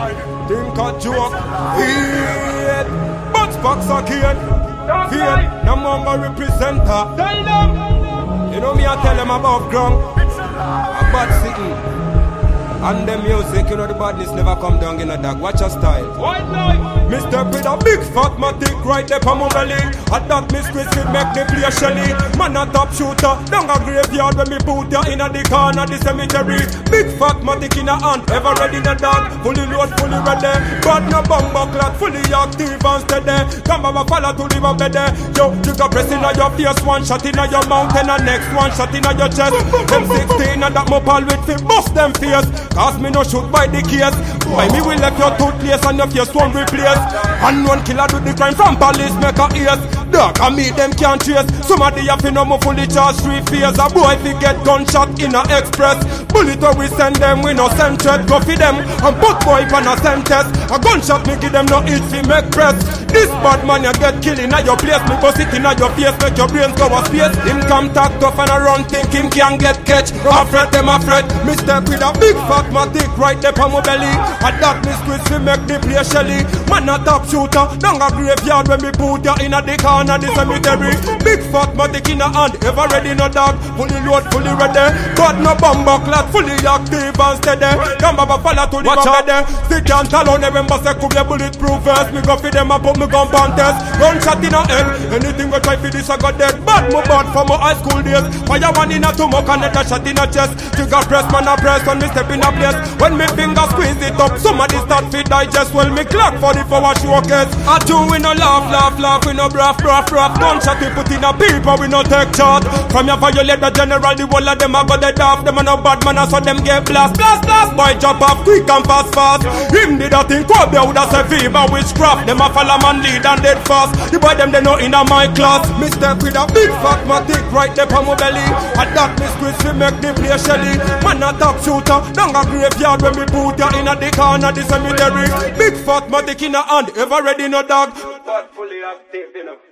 think a joke. Fear, but box again. Fear, no more representer. You know me, I tell them above ground. A bad sitting. And the music, you know the badness never come down in a dog. Watch your style. Mr. with a big fat matic right there on my belly. At that Miss Chrissy make me play a Shelly. Man a top shooter, down a graveyard when me put ya in a the corner the cemetery. Big fat matic in a hand, ever ready the dog. Fully load, fully ready. But no bumper clock, fully active and steady. Come over, follow to live up there. Yo, you got press in your face, one shot in your mouth and the next one shot in your chest. Them 16 and that mopal with fit, bust them face. Cause me no shoot by the case. Why me will left your toothpaste and your face won't replace. And one killer do the crime from police make a ears. Dog and me them can't trace. Somebody have to know me fully charged 3 fears. A boy fi get gunshot in a express. Bullet where we send them, we no send threat. Go for them and put boy on a sentence. A gunshot me give them no itch fi make press. This bad man you get killed in your place. Me go sit in your face, make your brains go a space. Him come talk tough and a run think him can get catch. Afraid them afraid. Me step with a big fat matic right there on my belly. A that Miss Chrissy make me play Shelly. Man a top shooter, down a graveyard when me put ya in a the corner the cemetery. Big fat matic in a hand, ever ready no dog. Fully load, fully ready. But no bumper clock, fully active and steady. Come over, follow to the bed. Sit and tell on them, but say could be bulletproof vest. Me go for them and put me gun contest. Gunshot in a head, anything we try for this I got dead. Bad me bad from my high school days. Fire one in a tumor, another shot in a chest. Trigger press, man a press when me step in a place. When me finger squeeze it up, somebody start to digest. Well, me clock for the power showcase. I do we no laugh, we no braff. Gunshot we put in a people, we no take charge. From your violate the general, the whole of them a go dead off. Them a no bad man, so them get blast. Boy jump off quick and fast. Him did a thing, Kobe would have said fever, witchcraft. Them a follow man lead and dead fast. The boy them they know in a my class. Me step with a big fat matic right there on my belly. At that Miss Chrissy make me play Shelly. Man a top shooter, down a graveyard when me put ya in a the corner the cemetery. Big fat matic in a hand, ever ready no dog. But fully active, you know.